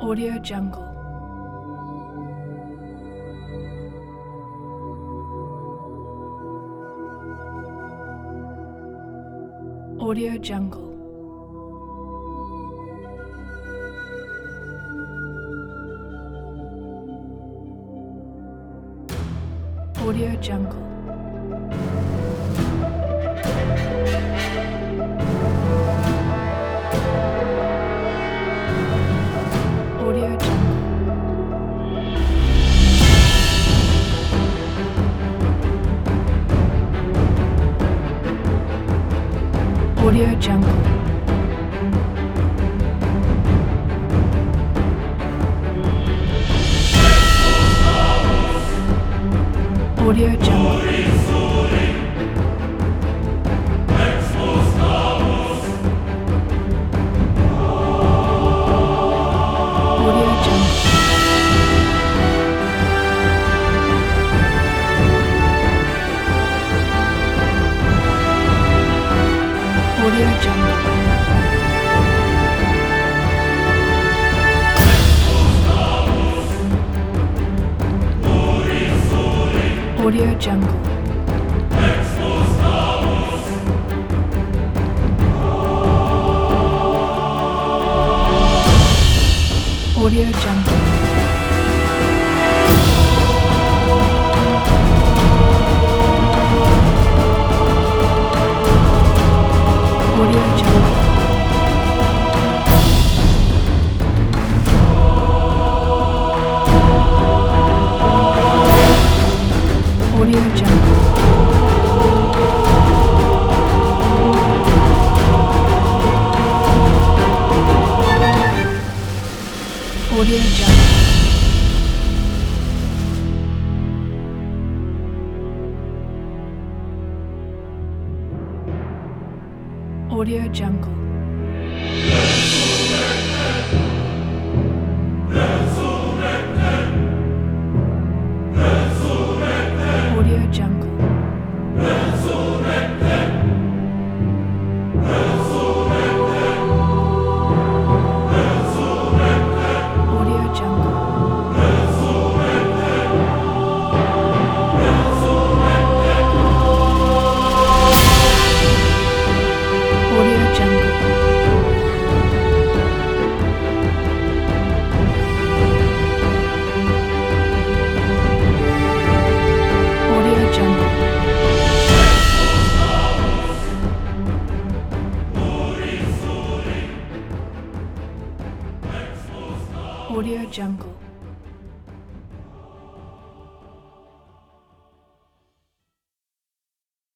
Audio Jungle. Audio Jungle. Audio Jungle. Audio Jungle. Audio Jungle. Audio Jungle. Audio Jungle. Audio Jungle. Audio Jungle. Audio Jungle. Audio Jungle. Audio Jungle. Audio Jungle. Audio Jungle. Audio Jungle. Audio Jungle. Audio Jungle. Audio Jungle.